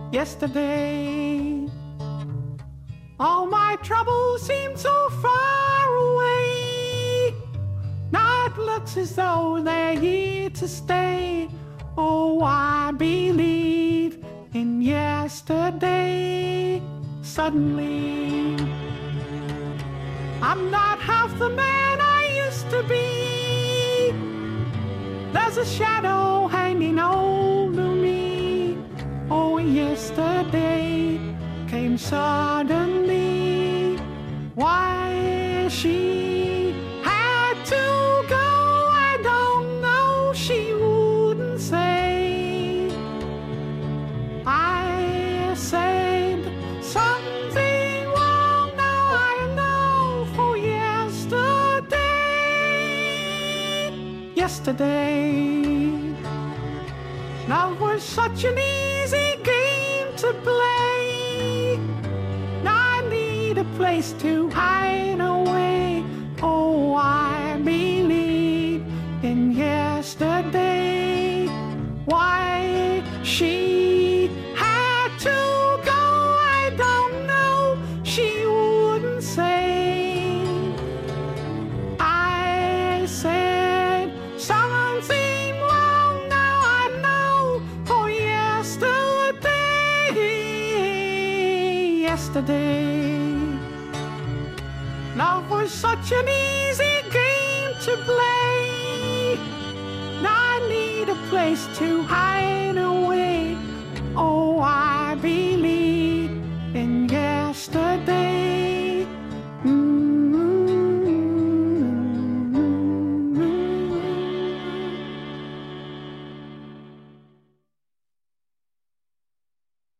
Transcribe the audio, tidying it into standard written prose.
yesterday. All my troubles seem so far away. Now it looks as though they're here to stay. Oh, I believe in yesterday. Suddenly, I'm not half the man I used to be. There's a shadow hanging over me. Oh, yesterday came suddenly. Why she had to go, I don't know, she wouldn't say. I said something wrong, now I know, for yesterday, love was such an easy game to play. Now I need a place to hide away. Oh, I believe in yesterday. Why she had to go, I don't know, she wouldn't say. I said something wrong, now I know, for yesterday, love was such an easy game to play. Now I need a place to hide away. Oh,